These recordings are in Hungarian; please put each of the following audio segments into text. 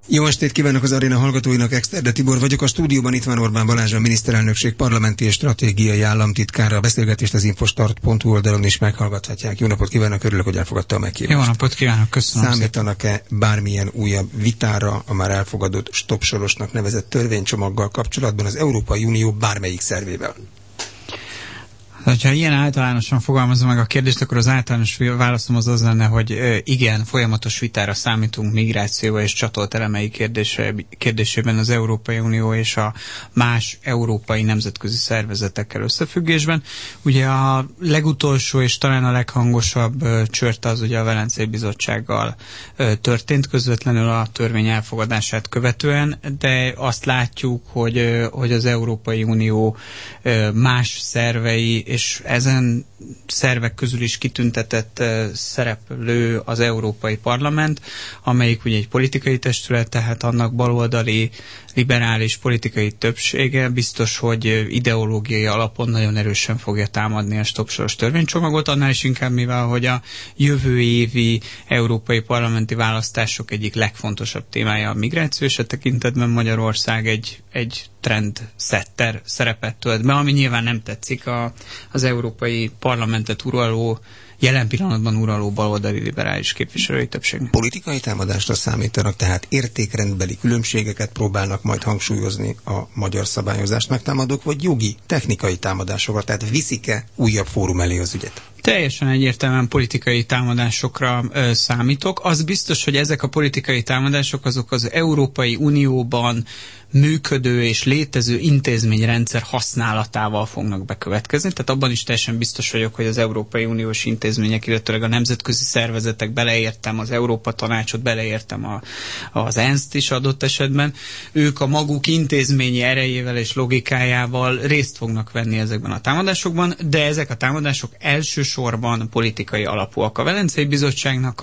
Jó estét kívánok az Aréna hallgatóinak, Exterde Tibor vagyok. A stúdióban itt van Orbán Balázs, a miniszterelnökség parlamenti és stratégiai államtitkára. A beszélgetést az infostart.hu oldalon is meghallgathatják. Jó napot kívánok, örülök, hogy elfogadta a meghívást. Jó napot kívánok, köszönöm. Számítanak-e bármilyen újabb vitára a már elfogadott Stop Sorosnak nevezett törvénycsomaggal kapcsolatban az Európai Unió bármelyik szervével? Ha ilyen általánosan fogalmazom meg a kérdést, akkor az általános válaszom az lenne, hogy igen, folyamatos vitára számítunk migráció és csatolt elemei kérdésében az Európai Unió és a más európai nemzetközi szervezetekkel összefüggésben. Ugye a legutolsó és talán a leghangosabb csört az ugye a Velencei Bizottsággal történt közvetlenül a törvény elfogadását követően, de azt látjuk, hogy az Európai Unió más szervei és ezen szervek közül is kitüntetett szereplő az Európai Parlament, amelyik ugye egy politikai testület, tehát annak baloldali, liberális politikai többsége biztos, hogy ideológiai alapon nagyon erősen fogja támadni a Stop Soros törvénycsomagot, annál is inkább, mivel hogy a jövő évi európai parlamenti választások egyik legfontosabb témája a migráció, és a tekintetben Magyarország egy trendsetter szerepet tölt be, ami nyilván nem tetszik az Európai Parlamentet uraló, jelen pillanatban uraló baloldali liberális képviselői többségnek. Politikai támadásra számítanak, tehát értékrendbeli különbségeket próbálnak majd hangsúlyozni a magyar szabályozást megtámadók, vagy jogi, technikai támadásokat, tehát viszik-e újabb fórum elé az ügyet? Teljesen egyértelműen politikai támadásokra számítok. Az biztos, hogy ezek a politikai támadások azok az Európai Unióban működő és létező intézményrendszer használatával fognak bekövetkezni. Tehát abban is teljesen biztos vagyok, hogy az Európai Uniós intézmények, illetőleg a nemzetközi szervezetek, beleértem az Európa Tanácsot, beleértem az ENSZ-t is adott esetben, ők a maguk intézményi erejével és logikájával részt fognak venni ezekben a támadásokban, de ezek a támadások elsősorban politikai alapúak. A Velencei Bizottságnak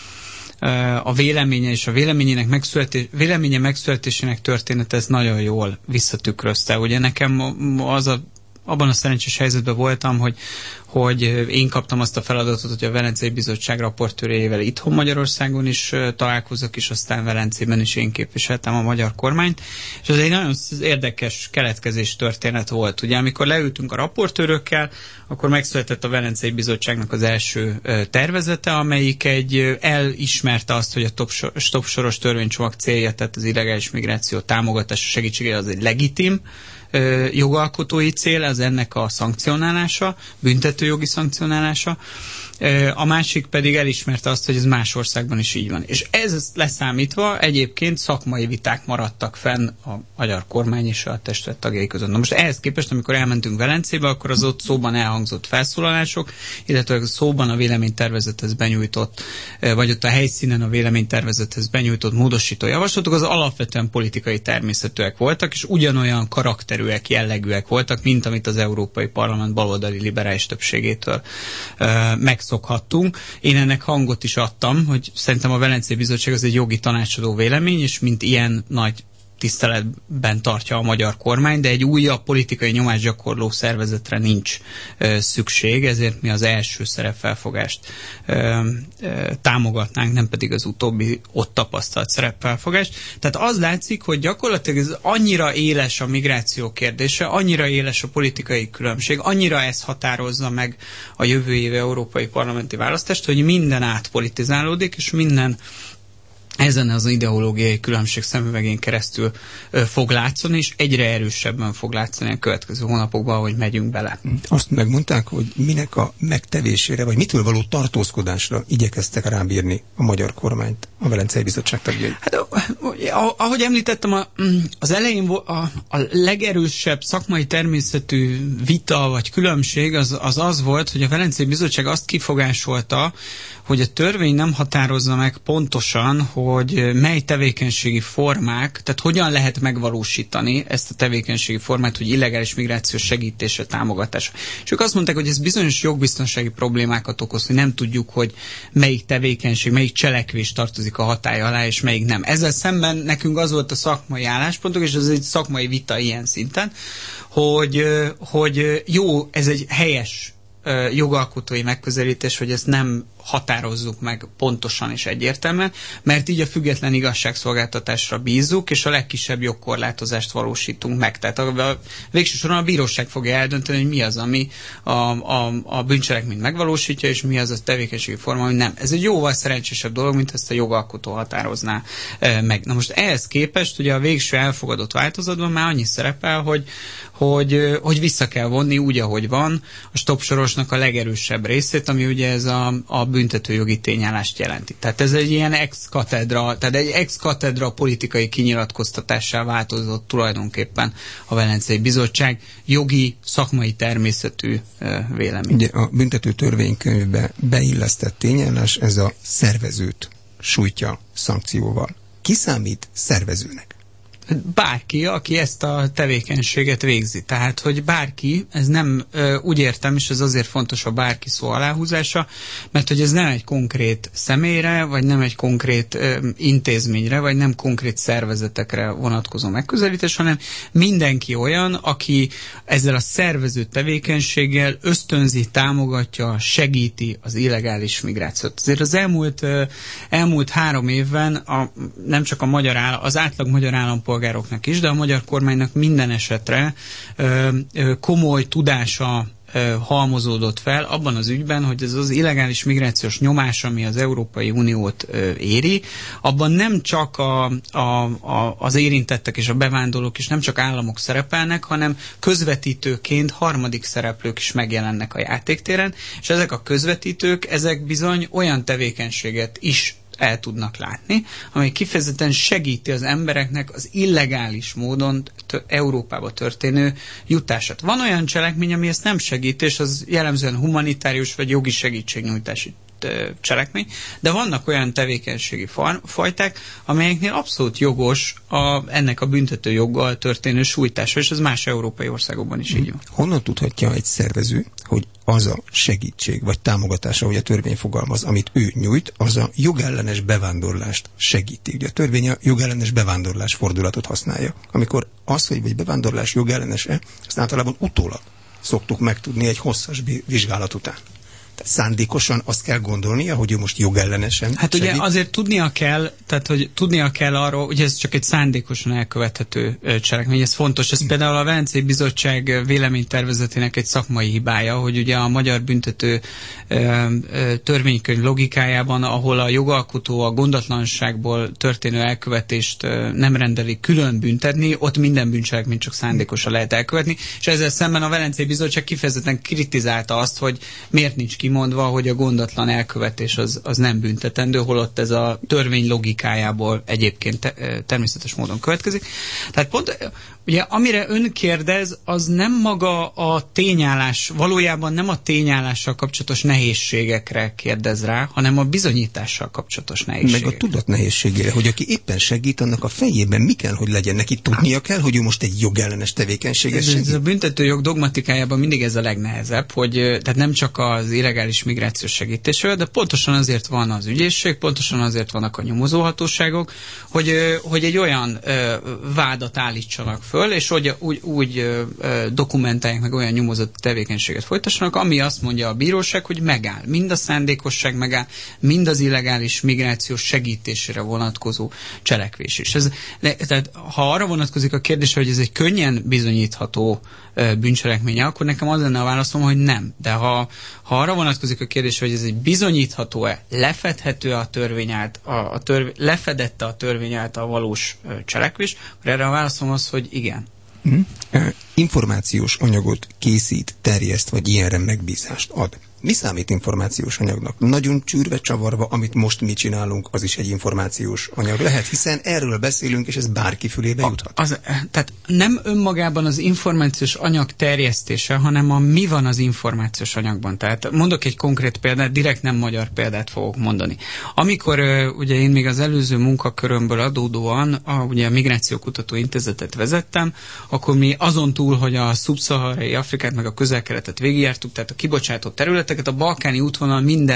a véleménye és a véleménye megszületésének története ez nagyon jól visszatükrözte. Ugye nekem abban a szerencsés helyzetben voltam, hogy én kaptam azt a feladatot, hogy a Velencei Bizottság raportőrével itthon Magyarországon is találkozok, és aztán Velencében is én képviseltem a magyar kormányt, és ez egy nagyon érdekes keletkezés történet volt. Ugye amikor leültünk a raportőrökkel, akkor megszületett a Velencei Bizottságnak az első tervezete, amelyik elismerte azt, hogy a Stop Soros törvénycsomag célja, tehát az illegális migráció támogatása segítségére az egy legitim jogalkotói cél, az ennek a szankcionálása, büntetőjogi szankcionálása. A másik pedig elismerte azt, hogy ez más országban is így van. És ez leszámítva egyébként szakmai viták maradtak fenn a magyar kormány és a testület tagjai között. Na most ehhez képest, amikor elmentünk Velencébe, akkor az ott szóban elhangzott felszólalások, illetve szóban a véleménytervezethez benyújtott, vagy ott a helyszínen a véleménytervezethez benyújtott módosító javaslatok, az alapvetően politikai természetűek voltak, és ugyanolyan karakterűek, jellegűek voltak, mint amit az Európai Parlament baloldali liberális többségétől megszokhattunk. Én ennek hangot is adtam, hogy szerintem a Velencei Bizottság az egy jogi tanácsadó vélemény, és mint ilyen nagy tiszteletben tartja a magyar kormány, de egy újabb politikai nyomásgyakorló szervezetre nincs szükség, ezért mi az első szerepfelfogást támogatnánk, nem pedig az utóbbi ott tapasztalt szerepfelfogást. Tehát az látszik, hogy gyakorlatilag ez annyira éles a migráció kérdése, annyira éles a politikai különbség, annyira ez határozza meg a jövő évi európai parlamenti választást, hogy minden átpolitizálódik, és minden ezen az ideológiai különbség szemüvegén keresztül fog látszani, és egyre erősebben fog látszani a következő hónapokban, ahogy megyünk bele. Azt megmondták, hogy minek a megtevésére, vagy mitől való tartózkodásra igyekeztek rábírni a magyar kormányt, a Velencei Bizottság tagjai? Hát, ahogy említettem, az elején a legerősebb szakmai természetű vita vagy különbség az volt, hogy a Velencei Bizottság azt kifogásolta, hogy a törvény nem határozza meg pontosan, hogy mely tevékenységi formák, tehát hogyan lehet megvalósítani ezt a tevékenységi formát, hogy illegális migráció segítése, támogatása. És ők azt mondták, hogy ez bizonyos jogbiztonsági problémákat okoz, hogy nem tudjuk, hogy melyik tevékenység, melyik cselekvés tartozik a hatálya alá, és melyik nem. Ezzel szemben nekünk az volt a szakmai álláspontok, és ez egy szakmai vita ilyen szinten, hogy jó, ez egy helyes jogalkotói megközelítés, hogy ezt nem határozzuk meg pontosan és egyértelműen, mert így a független igazságszolgáltatásra bízzuk, és a legkisebb jogkorlátozást valósítunk meg. Tehát a végső soron a bíróság fogja eldönteni, hogy mi az, ami a bűncselekményt megvalósítja, és mi az a tevékenységi forma, hogy nem. Ez egy jóval szerencsésebb dolog, mint ezt a jogalkotó határozná meg. Na most ehhez képest ugye a végső elfogadott változatban már annyi szerepel, hogy vissza kell vonni úgy, ahogy van, a stopsorosnak a legerősebb részét, ami ugye ez a büntetőjogi tényállást jelenti. Tehát ez egy ilyen ex cathedra politikai kinyilatkoztatássá változott tulajdonképpen a Velencei Bizottság jogi, szakmai természetű vélemény. Ugye a büntető törvénykönyvbe beillesztett tényállás, ez a szervezőt sújtja szankcióval. Ki számít szervezőnek? Bárki, aki ezt a tevékenységet végzi. Tehát, hogy bárki, ez nem úgy értem, és ez azért fontos a bárki szó aláhúzása, mert hogy ez nem egy konkrét személyre, vagy nem egy konkrét intézményre, vagy nem konkrét szervezetekre vonatkozó megközelítés, hanem mindenki olyan, aki ezzel a szervező tevékenységgel ösztönzi, támogatja, segíti az illegális migrációt. Azért az elmúlt 3 évben nem csak az átlag magyar állampolgároknak is, de a magyar kormánynak minden esetre komoly tudása halmozódott fel abban az ügyben, hogy ez az illegális migrációs nyomás, ami az Európai Uniót éri, abban nem csak az érintettek és a bevándorlók és nem csak államok szerepelnek, hanem közvetítőként harmadik szereplők is megjelennek a játéktéren, és ezek a közvetítők, ezek bizony olyan tevékenységet is el tudnak látni, amely kifejezetten segíti az embereknek az illegális módon Európába történő jutását. Van olyan cselekmény, ami ezt nem segít, és az jellemzően humanitárius vagy jogi segítségnyújtási cselekmény, de vannak olyan tevékenységi fajták, amelyeknél abszolút jogos ennek a büntető joggal történő sújtása, és ez más európai országokban is így van. Honnan tudhatja egy szervező, hogy az a segítség vagy támogatás, ahogy a törvény fogalmaz, amit ő nyújt, az a jogellenes bevándorlást segíti. Ugye a törvény a jogellenes bevándorlás fordulatot használja. Amikor az, hogy vagy bevándorlás jogellenes-e, azt általában utólag szoktuk megtudni egy hosszas vizsgálat után. Tehát szándékosan azt kell gondolnia, hogy ő most jogellenesen Hát segít. ugye azért tudnia kell arról, hogy ez csak egy szándékosan elkövethető cselekmény, ez fontos. Ez például a Velencei Bizottság véleménytervezetének egy szakmai hibája, hogy ugye a magyar büntető törvénykönyv logikájában, ahol a jogalkotó a gondatlanságból történő elkövetést nem rendeli külön büntetni, ott minden bűncselekményt csak szándékosan lehet elkövetni, és ezzel szemben a Velencei Bizottság kifejezetten kritizálta azt, hogy miért nincs kimondva, hogy a gondatlan elkövetés az nem büntetendő, holott ez a törvény logikájából egyébként természetes módon következik. Tehát pont, ugye, amire ön kérdez, az nem maga a tényállás, valójában nem a tényállással kapcsolatos nehézségekre kérdez rá, hanem a bizonyítással kapcsolatos nehézségekre. Meg a tudat nehézségére, hogy aki éppen segít, annak a fejében mi kell, hogy legyen? Neki tudnia kell, hogy ő most egy jogellenes tevékenységet segít? Ez a büntetőjog dogmatikájában mindig ez a legnehezebb, hogy tehát nem csak az illegális migrációs segítésről, de pontosan azért van az ügyészség, pontosan azért vannak a nyomozóhatóságok, hogy egy olyan vádat állítsanak föl, és úgy dokumentálják meg, olyan nyomozott tevékenységet folytassanak, ami azt mondja a bíróság, hogy megáll. Mind a szándékosság megáll, mind az illegális migrációs segítésére vonatkozó cselekvés is. Tehát ha arra vonatkozik a kérdés, hogy ez egy könnyen bizonyítható bűncselekménye, akkor nekem az lenne a válaszom, hogy nem. De ha arra vonatkozik a kérdés, hogy ez egy bizonyítható-e, lefedhető-e a törvény által, lefedette a törvény által a valós cselekvés, akkor erre a válaszom az, hogy igen. Információs anyagot készít, terjeszt, vagy ilyenre megbízást ad. Mi számít információs anyagnak? Nagyon csűrve, csavarva, amit most mi csinálunk, az is egy információs anyag lehet, hiszen erről beszélünk, és ez bárki fülébe juthat. Tehát nem önmagában az információs anyag terjesztése, hanem mi van az információs anyagban. Tehát mondok egy konkrét példát, direkt nem magyar példát fogok mondani. Amikor ugye én még az előző munkakörömből adódóan ugye a Migrációkutató Intézetet vezettem, akkor mi azon túl, hogy a szubszaharai Afrikát meg a Közel-Keletet végigjártuk, tehát a kibocsátott területeket, a balkáni útvonal minden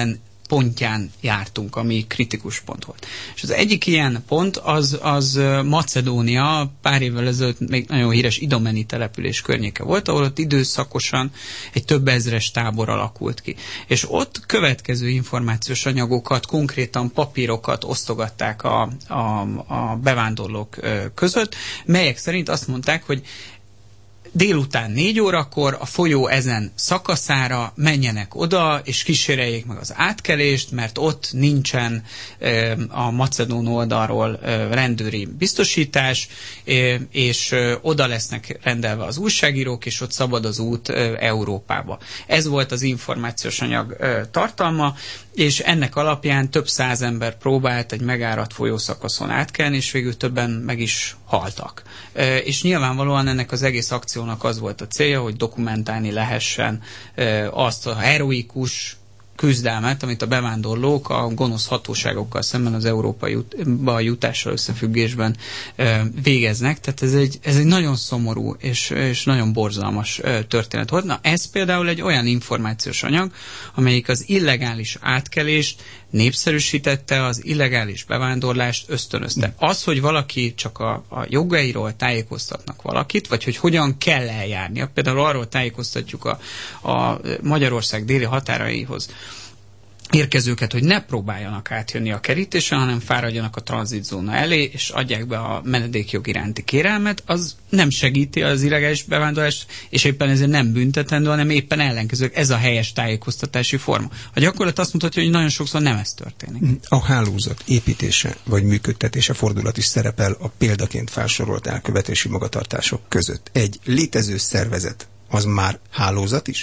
pontján jártunk, ami kritikus pont volt. És az egyik ilyen pont az Macedónia, pár évvel ezelőtt még nagyon híres Idomeni település környéke volt, ahol ott időszakosan egy több ezres tábor alakult ki. És ott következő információs anyagokat, konkrétan papírokat osztogatták a bevándorlók között, melyek szerint azt mondták, hogy délután 4 órakor a folyó ezen szakaszára menjenek oda, és kíséreljék meg az átkelést, mert ott nincsen a macedón oldalról rendőri biztosítás, és oda lesznek rendelve az újságírók, és ott szabad az út Európába. Ez volt az információs anyag tartalma, és ennek alapján több száz ember próbált egy megáradt folyószakaszon átkelni, és végül többen meg is haltak. És nyilvánvalóan ennek az egész akciónak az volt a célja, hogy dokumentálni lehessen azt a heroikus küzdelmet, amit a bevándorlók a gonosz hatóságokkal szemben az Európa jutással összefüggésben végeznek. Tehát ez egy nagyon szomorú és nagyon borzalmas történet volt. Na, ez például egy olyan információs anyag, amelyik az illegális átkelést népszerűsítette, az illegális bevándorlást ösztönözte. Az, hogy valaki csak a jogairól tájékoztatnak valakit, vagy hogy hogyan kell eljárnia, például arról tájékoztatjuk a Magyarország déli határaihoz érkezőket, hogy ne próbáljanak átjönni a kerítésen, hanem fáradjanak a tranzitzóna elé, és adják be a menedékjog iránti kérelmet, az nem segíti az illegális bevándorlást, és éppen ezért nem büntetendő, hanem éppen ellenkező. Ez a helyes tájékoztatási forma. A gyakorlat azt mutatja, hogy nagyon sokszor nem ez történik. A hálózat építése vagy működtetése fordulat is szerepel a példaként felsorolt elkövetési magatartások között. Egy létező szervezet, az már hálózat is?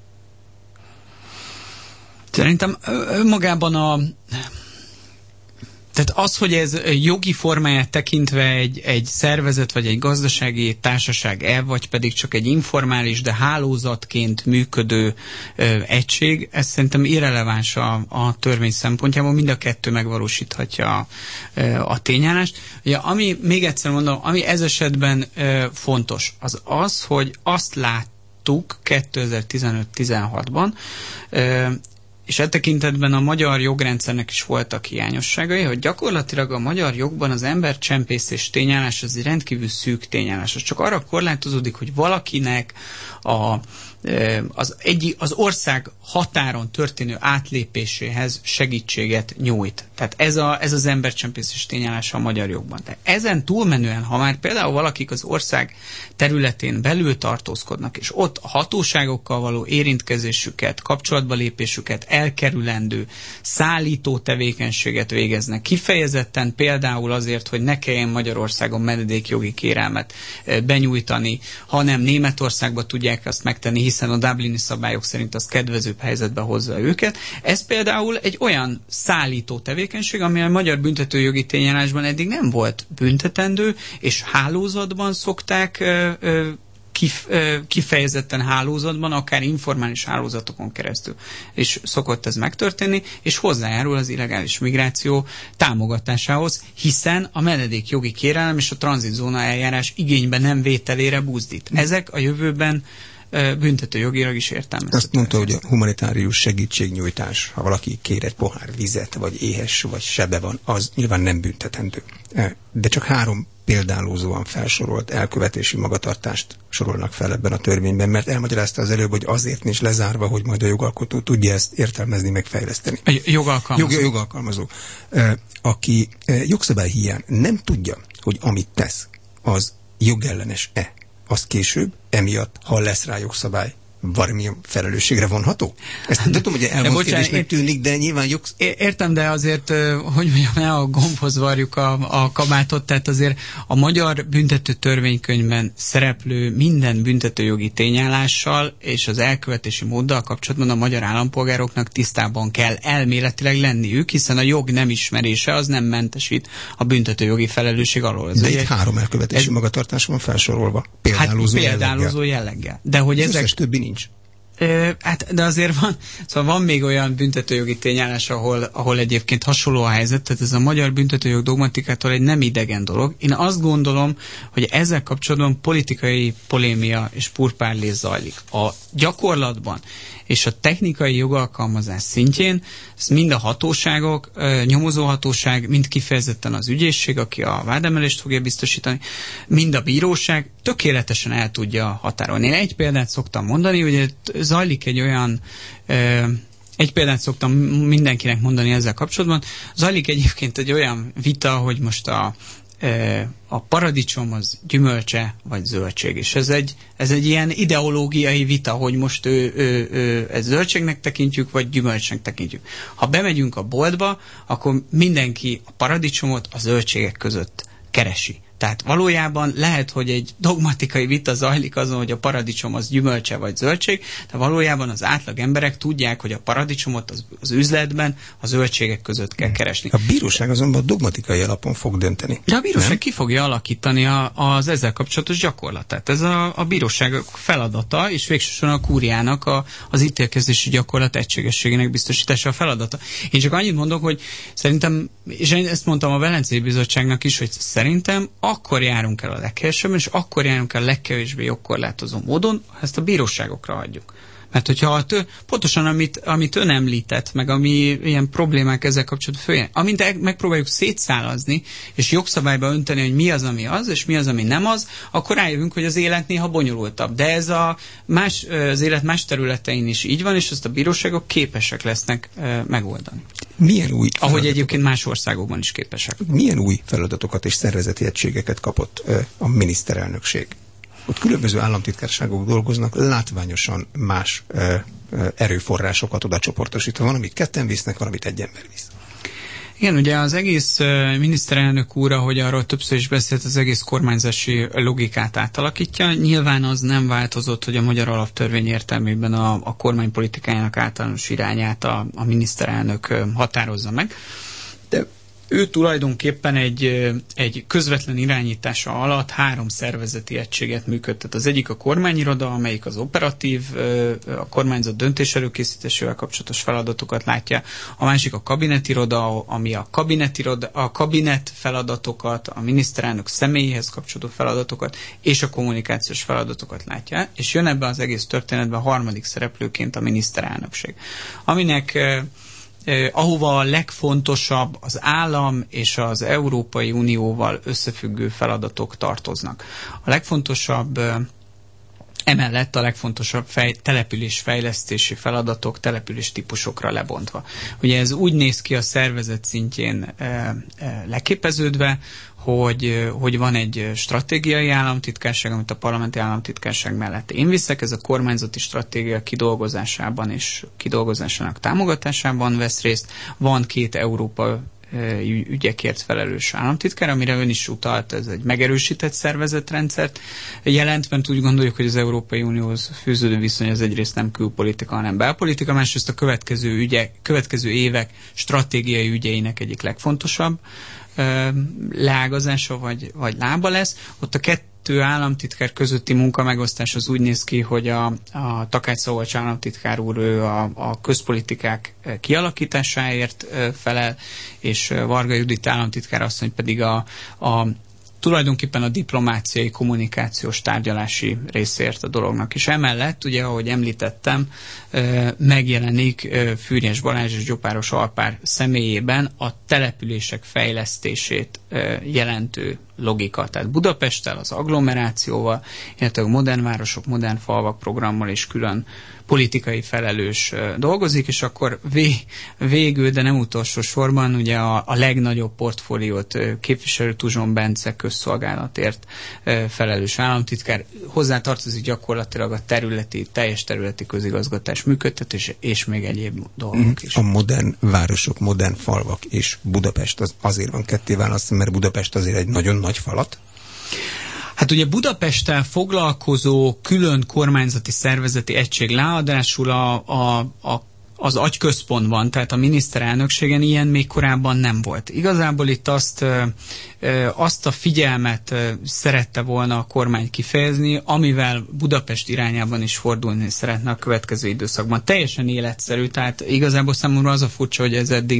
Szerintem önmagában tehát az, hogy ez jogi formáját tekintve egy szervezet, vagy egy gazdasági társaság vagy pedig csak egy informális, de hálózatként működő egység, ez szerintem irreleváns a törvény szempontjából, mind a kettő megvalósíthatja a tényállást. Ugye, ami, még egyszer mondom, ami ez esetben fontos, az, hogy azt láttuk 2015-16-ban, és e tekintetben a magyar jogrendszernek is voltak hiányosságai, hogy gyakorlatilag a magyar jogban az embercsempészés tényállás az egy rendkívül szűk tényállás. Az csak arra korlátozódik, hogy valakinek az ország határon történő átlépéséhez segítséget nyújt. Tehát ez az embercsempészés tényállása a magyar jogban. De ezen túlmenően, ha már például valakik az ország területén belül tartózkodnak, és ott a hatóságokkal való érintkezésüket, kapcsolatba lépésüket elkerülendő, szállító tevékenységet végeznek, kifejezetten például azért, hogy ne kelljen Magyarországon menedékjogi kérelmet benyújtani, hanem Németországba tudják azt megtenni, hiszen a Dublini szabályok szerint az kedvezőbb helyzetbe hozza őket. Ez például egy olyan szállító tevékenység, ami a magyar büntetőjogi tényállásban eddig nem volt büntetendő, és hálózatban szokták kifejezetten hálózatban, akár informális hálózatokon keresztül. És szokott ez megtörténni, és hozzájárul az illegális migráció támogatásához, hiszen a menedékjogi kérelem és a tranzitzóna eljárás igénybe nem vételére buzdít. Ezek a jövőben büntetőjogilag is értelmezhető. Azt mondta, hogy a humanitárius segítségnyújtás, ha valaki kér egy pohár vizet, vagy éhes, vagy sebe van, az nyilván nem büntetendő. De csak 3 példálózóan felsorolt elkövetési magatartást sorolnak fel ebben a törvényben, mert elmagyarázta az előbb, hogy azért nincs lezárva, hogy majd a jogalkotó tudja ezt értelmezni, megfejleszteni. Jogalkalmazó. Aki jogszabály hiány nem tudja, hogy amit tesz, az jogellenes-e, az később, emiatt, ha lesz rá jogszabály, valamilyen felelősségre vonható? Ezt tudom, hogy elmond kérdésnek tűnik, de nyilván Értem, de azért, hogy mondjam, ne a gombhoz varjuk a kabátot, tehát azért a magyar büntető törvénykönyvben szereplő minden büntetőjogi tényállással és az elkövetési móddal kapcsolatban a magyar állampolgároknak tisztában kell elméletileg lenniük, hiszen a jog nem ismerése az nem mentesít a büntetőjogi felelősség alól. De itt 3 elkövetési magatartás van felsorolva. Példálózó jelleggel. De hogy ezek többi nincs. De azért van még olyan büntetőjogi tényállás, ahol egyébként hasonló a helyzet, tehát ez a magyar büntetőjog dogmatikától egy nem idegen dolog. Én azt gondolom, hogy ezzel kapcsolatban politikai polémia és purpárlés zajlik. A gyakorlatban és a technikai jogalkalmazás szintjén ezt mind a hatóságok, nyomozóhatóság, mind kifejezetten az ügyészség, aki a vádemelést fogja biztosítani, mind a bíróság tökéletesen el tudja határolni. Én egy példát szoktam mondani, hogy zajlik egy példát szoktam mindenkinek mondani ezzel kapcsolatban, zajlik egyébként egy olyan vita, hogy most a paradicsom az gyümölcse vagy zöldség. És ez egy ilyen ideológiai vita, hogy most ezt zöldségnek tekintjük, vagy gyümölcsnek tekintjük. Ha bemegyünk a boltba, akkor mindenki a paradicsomot a zöldségek között keresi. Tehát valójában lehet, hogy egy dogmatikai vita zajlik azon, hogy a paradicsom az gyümölcse vagy zöldség, de valójában az átlag emberek tudják, hogy a paradicsomot az üzletben a zöldségek között kell keresni. A bíróság azonban dogmatikai alapon fog dönteni. De a bíróság ki fogja alakítani az ezzel kapcsolatos gyakorlatát. Ez a bíróság feladata, és végsősorban a kúriának az ítélkezési gyakorlat egységességének biztosítása a feladata. Én csak annyit mondok, hogy szerintem, és én ezt mondtam a Velencei Bizottságnak is, hogy szerintem akkor járunk el a leghelyesebben, és akkor járunk el a legkevésbé jogkorlátozó módon, ha ezt a bíróságokra hagyjuk. Mert hogyha pontosan amit ön említett, meg ami ilyen problémák ezzel kapcsolatban följön, amint megpróbáljuk szétszálazni, és jogszabályba önteni, hogy mi az, ami az, és mi az, ami nem az, akkor rájövünk, hogy az élet néha bonyolultabb. De ez az élet más területein is így van, és ezt a bíróságok képesek lesznek megoldani. Milyen új ahogy egyébként más országokban is képesek. Milyen új feladatokat és szervezeti egységeket kapott a miniszterelnökség? Ott különböző államtitkárságok dolgoznak, látványosan más erőforrásokat oda csoportosítva. Van, amit ketten visznek, van, amit egy ember visz. Igen, ugye az egész miniszterelnök úr, ahogy arról többször is beszélt, az egész kormányzási logikát átalakítja. Nyilván az nem változott, hogy a magyar alaptörvény értelmében a kormánypolitikájának általános irányát a miniszterelnök határozza meg. De ő tulajdonképpen egy közvetlen irányítása alatt 3 szervezeti egységet működtet. Az egyik a kormányiroda, amelyik az operatív, a kormányzat döntéselőkészítésével kapcsolatos feladatokat látja. A másik a kabinetiroda, ami a kabinet feladatokat, a miniszterelnök személyéhez kapcsolódó feladatokat és a kommunikációs feladatokat látja. És jön ebbe az egész történetben a harmadik szereplőként a miniszterelnökség, aminek ahova a legfontosabb az állam és az Európai Unióval összefüggő feladatok tartoznak. A legfontosabb emellett a legfontosabb településfejlesztési feladatok település típusokra lebontva. Ugye ez úgy néz ki a szervezet szintjén leképeződve, hogy van egy stratégiai államtitkárság, amit a parlamenti államtitkárság mellett én viszek, ez a kormányzati stratégia kidolgozásában és kidolgozásának támogatásában vesz részt. Van 2 Európa ügyekért felelős államtitkár, amire ön is utalt, ez egy megerősített szervezetrendszert jelent, mert úgy gondoljuk, hogy az Európai Unióhoz fűződő viszony az egyrészt nem külpolitika, hanem belpolitika, másrészt a következő évek stratégiai ügyeinek egyik legfontosabb leágazása vagy lába lesz. Ott a 2 államtitkár közötti munkamegosztás az úgy néz ki, hogy a Takács Szabolcs államtitkár úr ő a közpolitikák kialakításáért felel, és Varga Judit államtitkár asszony pedig tulajdonképpen a diplomáciai, kommunikációs, tárgyalási részért a dolognak. És emellett, ugye, ahogy említettem, megjelenik Fűrjes Balázs és Gyopáros Alpár személyében a települések fejlesztését jelentő logika. Tehát Budapesttel, az agglomerációval, illetve a modern városok, modern falvak programmal is külön politikai felelős dolgozik, és akkor végül, de nem utolsó sorban ugye a legnagyobb portfóliót képviselő Tuzson Bence közszolgálatért felelős államtitkár. Hozzá tartozik gyakorlatilag a teljes területi közigazgatás működtetés és még egyéb dolgok is. A modern városok, modern falvak és Budapest azért van ketté választva, mert Budapest azért egy nagyon nagy falat. Hát ugye Budapesttel foglalkozó külön kormányzati szervezeti egység ráadásul az agyközpontban, tehát a miniszterelnökségen ilyen még korábban nem volt. Igazából itt azt azt a figyelmet szerette volna a kormány kifejezni, amivel Budapest irányában is fordulni szeretne a következő időszakban. Teljesen életszerű, tehát igazából számomra az a furcsa, hogy ez eddig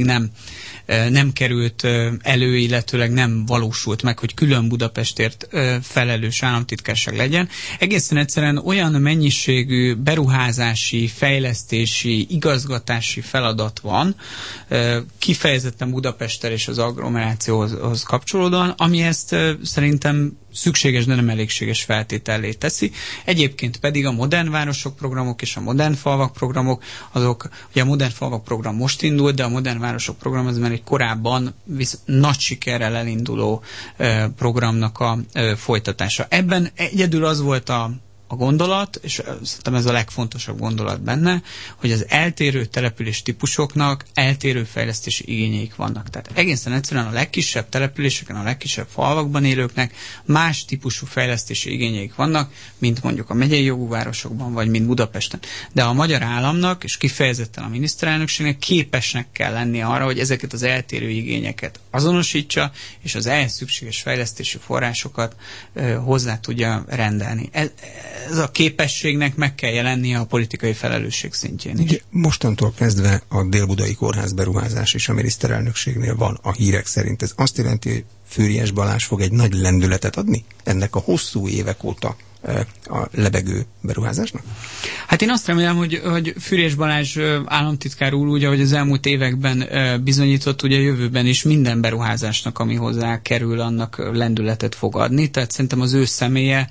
nem került elő, illetőleg nem valósult meg, hogy külön Budapestért felelős államtitkárság legyen. Egészen egyszerűen olyan mennyiségű beruházási, fejlesztési, igazgatási feladat van, kifejezetten Budapesttel és az agglomerációhoz kapcsolódóan, ami ezt szerintem szükséges, de nem elégséges feltétellé teszi. Egyébként pedig a modern városok programok és a modern falvak programok, azok, ugye a modern falvak program most indult, de a modern városok program az már egy korábban nagy sikerrel elinduló programnak a folytatása. Ebben egyedül az volt a gondolat, és szerintem ez a legfontosabb gondolat benne, hogy az eltérő település típusoknak eltérő fejlesztési igényeik vannak. Tehát egészen egyszerűen a legkisebb településeken, a legkisebb falvakban élőknek más típusú fejlesztési igényeik vannak, mint mondjuk a megyei jogú városokban, vagy mint Budapesten. De a magyar államnak, és kifejezetten a miniszterelnökségnek képesnek kell lennie arra, hogy ezeket az eltérő igényeket azonosítsa, és az ehhez szükséges fejlesztési forrásokat hozzá tudja rendelni. Ez a képességnek meg kell jelennie a politikai felelősség szintjén is. Ugye, mostantól kezdve a Dél-Budai Kórház beruházás is a miniszterelnökségnél van a hírek szerint. Ez azt jelenti, hogy Füriyes Balázs fog egy nagy lendületet adni ennek a hosszú évek óta a lebegő beruházásnak? Hát én azt remélem, hogy Füriyes Balázs államtitkár úr, úgy, ahogy az elmúlt években bizonyított, ugye a jövőben is minden beruházásnak, ami hozzá kerül, annak lendületet fog adni. Tehát szerintem az ő személye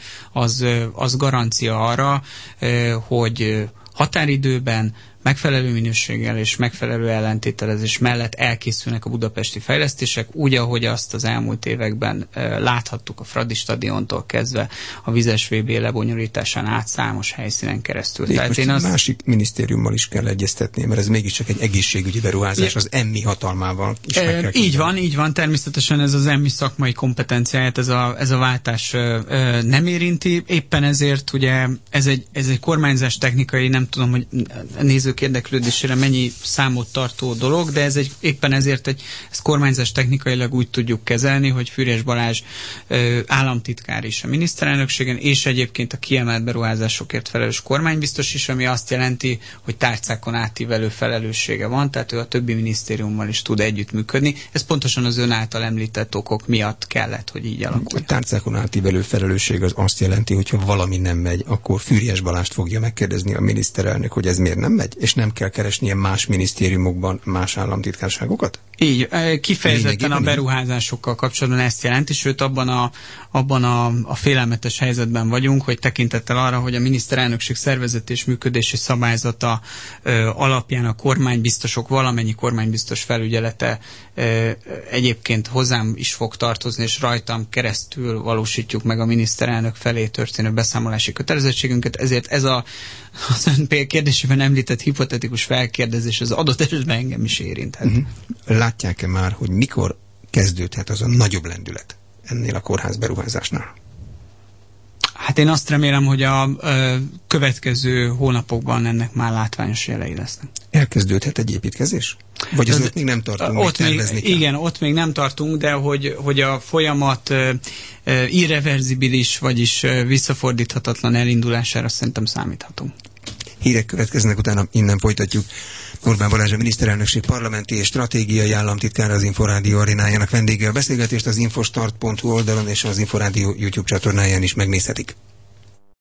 az garancia arra, hogy határidőben, megfelelő minőséggel és megfelelő ellentételezés mellett elkészülnek a budapesti fejlesztések, úgy, ahogy azt az elmúlt években láthattuk a Fradi stadiontól kezdve a vizes VB lebonyolításán át számos helyszínen keresztül. Tehát én másik minisztériummal is kell egyeztetni, mert ez mégiscsak egy egészségügyi beruházás, az EMMI hatalmával is meg kell kívánni. Így van, természetesen ez az EMMI szakmai kompetenciáját, ez a váltás nem érinti. Éppen ezért ugye ez egy kormányzás technikai, nem tudom, hogy nézők érdeklődésére mennyi számot tartó dolog, de éppen ezért ezt kormányzás technikailag úgy tudjuk kezelni, hogy Füriyes Balázs államtitkár is a miniszterelnökségen, és egyébként a kiemelt beruházásokért felelős kormánybiztos is, ami azt jelenti, hogy tárcákon átívelő felelőssége van, tehát ő a többi minisztériummal is tud együttműködni. Ez pontosan az ön által említett okok miatt kellett, hogy így alakuljon. A tárcákon átívelő felelősség az azt jelenti, hogy ha valami nem megy, akkor Füriyes Balázst fogja megkérdezni a miniszterelnök, hogy ez miért nem megy, és nem kell keresnie más minisztériumokban más államtitkárságokat? Így, kifejezetten a beruházásokkal kapcsolatban ezt jelenti, sőt abban a félelmetes helyzetben vagyunk, hogy tekintettel arra, hogy a miniszterelnökség szervezet és működési szabályzata alapján a kormánybiztosok, valamennyi kormánybiztos felügyelete egyébként hozzám is fog tartozni, és rajtam keresztül valósítjuk meg a miniszterelnök felé történő beszámolási kötelezettségünket, ezért ez az ön kérdésében említett hipotetikus felkérdezés az adott esetben engem is érinthet. Látják-e már, hogy mikor kezdődhet az a nagyobb lendület ennél a kórház beruházásnál? Hát én azt remélem, hogy a következő hónapokban ennek már látványos jelei lesznek. Elkezdődhet egy építkezés? Vagy ott még nem tartunk, ott igen, ott még nem tartunk, de hogy a folyamat irreverzibilis, vagyis visszafordíthatatlan elindulására szerintem számíthatunk. Hírek következnek, utána innen folytatjuk. Orbán Balázs, a miniszterelnökség parlamenti és stratégiai államtitkára, az Inforádió arénájának vendége. A beszélgetést az infostart.hu oldalon és az Inforádió YouTube csatornáján is megnézhetik.